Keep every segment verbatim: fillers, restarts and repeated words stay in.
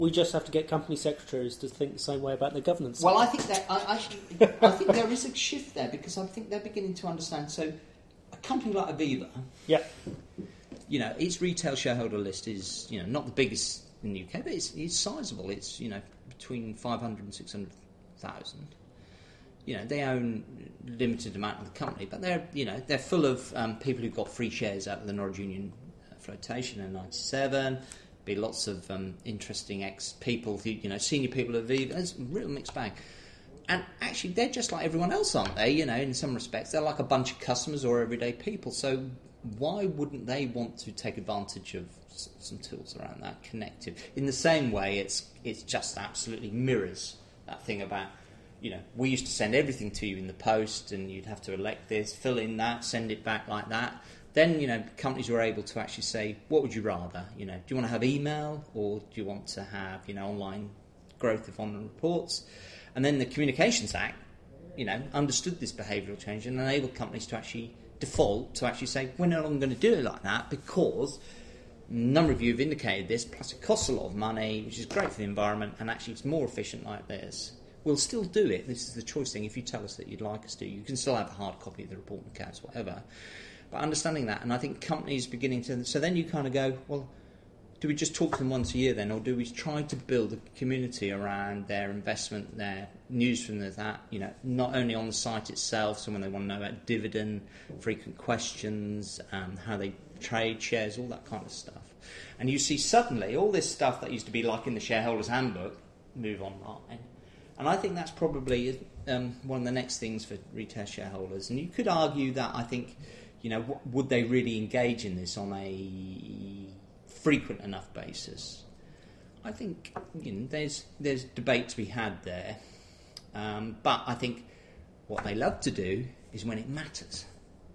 We just have to get company secretaries to think the same way about their governance. Well, I think that I, I, I think there is a shift there because I think they're beginning to understand. So, a company like Aviva, yeah, you know, its retail shareholder list is, you know, not the biggest in the U K, but it's, it's sizable. It's, you know, between five hundred and six hundred thousand. You know, they own a limited amount of the company, but they're, you know, they're full of um, people who got free shares out of the Norwich Union flotation in ninety-seven. Be lots of um, interesting ex-people, who, you know, senior people at Aviva. It's a real mixed bag. And actually, they're just like everyone else, aren't they? You know, in some respects, they're like a bunch of customers or everyday people. So why wouldn't they want to take advantage of s- some tools around that, connective? In the same way, it's it's just absolutely mirrors that thing about, you know, we used to send everything to you in the post, and you'd have to elect this, fill in that, send it back like that. Then, you know, companies were able to actually say, what would you rather? You know, do you want to have email or do you want to have, you know, online growth of online reports? And then the Communications Act, you know, understood this behavioural change and enabled companies to actually default to actually say, we're no longer going to do it like that because a number of you have indicated this, plus it costs a lot of money, which is great for the environment, and actually it's more efficient like this. We'll still do it. This is the choice thing. If you tell us that you'd like us to, you can still have a hard copy of the report and accounts, whatever. But understanding that, and I think companies beginning to... So then you kind of go, well, do we just talk to them once a year then, or do we try to build a community around their investment, their news from that, you know, not only on the site itself, so when they want to know about dividend, frequent questions, um, how they trade shares, all that kind of stuff. And you see suddenly all this stuff that used to be like in the shareholders' handbook move online. And I think that's probably um, one of the next things for retail shareholders. And you could argue that, I think... You know, w- would they really engage in this on a frequent enough basis? I think, you know, there's there's debate to be had there, um, but I think what they love to do is when it matters.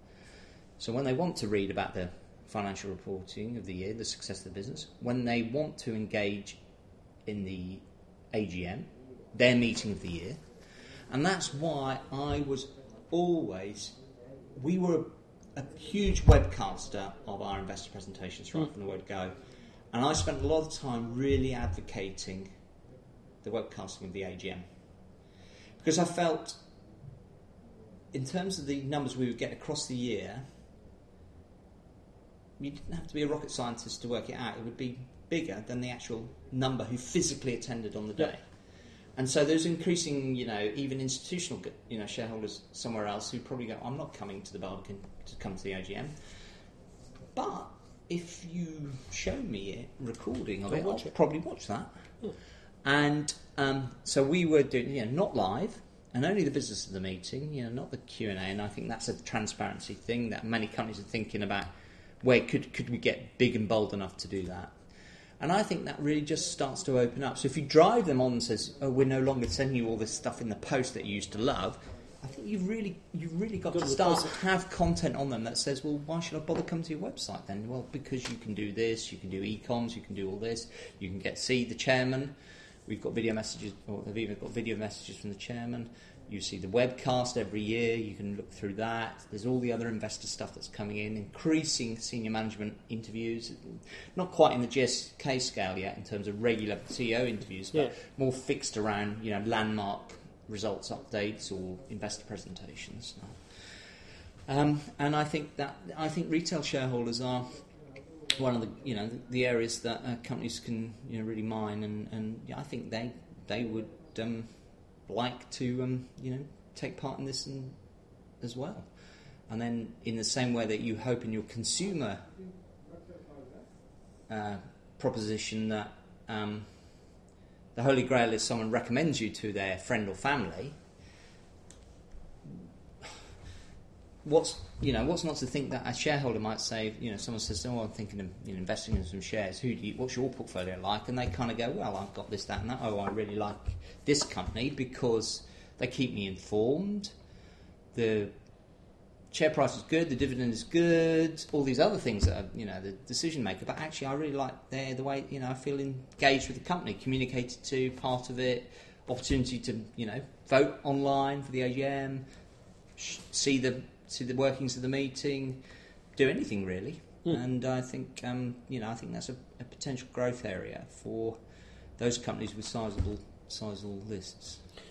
So when they want to read about the financial reporting of the year, the success of the business, when they want to engage in the A G M, their meeting of the year, and that's why I was always, we were a huge webcaster of our investor presentations right mm. from the word go, and I spent a lot of time really advocating the webcasting of the A G M because I felt in terms of the numbers we would get across the year, you didn't have to be a rocket scientist to work it out. It would be bigger than the actual number who physically attended on the day. Yeah. And so there's increasing, you know, even institutional, you know, shareholders somewhere else who probably go, I'm not coming to the Barbican to come to the A G M. But if you show me it, recording of I'll it, watch I'll it. probably watch that. Yeah. And um, so we were doing, you know, not live, and only the business of the meeting, you know, not the Q and A. And I think that's a transparency thing that many companies are thinking about. Where could could we get big and bold enough to do that? And I think that really just starts to open up. So if you drive them on and says, oh, we're no longer sending you all this stuff in the post that you used to love, I think you've really you've really got, got to start to have content on them that says, well, why should I bother coming to your website then? Well, because you can do this, you can do e-coms, you can do all this, you can get see the chairman. We've got video messages, or have even got video messages from the chairman. You see the webcast every year, you can look through that. There's all the other investor stuff that's coming in, increasing senior management interviews. Not quite in the G S K scale yet in terms of regular C E O interviews, but yeah. more fixed around, you know, landmark results updates or investor presentations. Um, and I think that I think retail shareholders are one of the, you know, the, the areas that uh, companies can, you know, really mine, and, and yeah, I think they they would um, like to um, you know, take part in this and, as well. And then in the same way that you hope in your consumer uh, proposition that um, the Holy Grail is someone recommends you to their friend or family, what's you know what's not to think that a shareholder might say, you know, someone says, oh, I'm thinking of, you know, investing in some shares. Who do you, what's your portfolio like? And they kind of go, well, I've got this, that, and that. Oh, I really like this company because they keep me informed. The share price is good, the dividend is good, all these other things that are, you know, the decision maker. But actually, I really like their the way, you know, I feel engaged with the company, communicated to, part of it, opportunity to, you know, vote online for the A G M, see the see the workings of the meeting, do anything really. Mm. And I think, um, you know, I think that's a, a potential growth area for those companies with sizable sizable lists.